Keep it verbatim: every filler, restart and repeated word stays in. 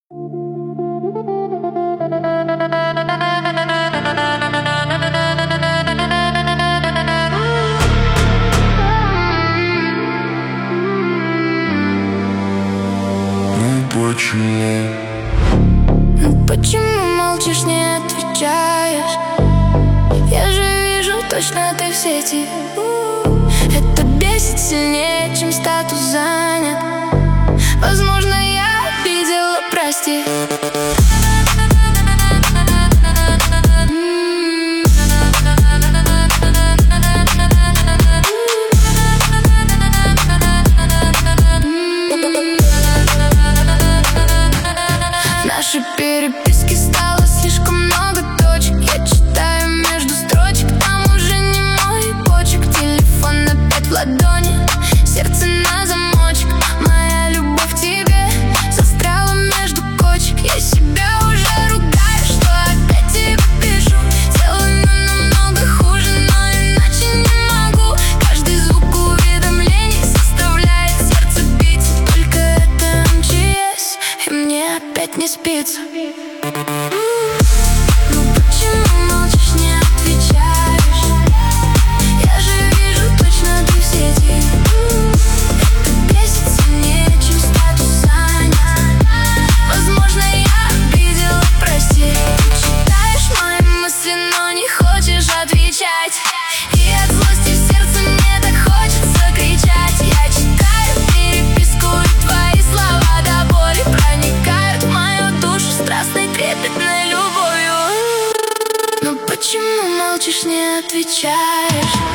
Почему? Ну почему молчишь, не отвечаешь? Я же вижу, точно ты в сети. Это бесит сильнее, чем статус занят. Возможно, я обидела, прости. Наши переписки стало слишком много точек. Я читаю между строчек, там уже не мой почек. Телефон опять в ладони, сердце на замочек. Моя любовь к тебе застряла между кочек. Я себя уже ругаю, что опять тебе пишу. Делаю намного хуже, но иначе не могу. Каждый звук уведомлений заставляет сердце биться. Только это эм че эс, и мне опять не спится. Ну почему молчишь, не отвечаешь? Я же вижу, точно ты в сети. Это бесит сильнее, чем статус занят. Возможно, я обидела, прости. Ты читаешь мои мысли, но не хочешь отвечать. И от злости в сердце мне так хочется кричать. Я читаю переписку, и твои слова до боли проникают в мою душу страстной трепетной любовью. Ну почему молчишь, не отвечаешь?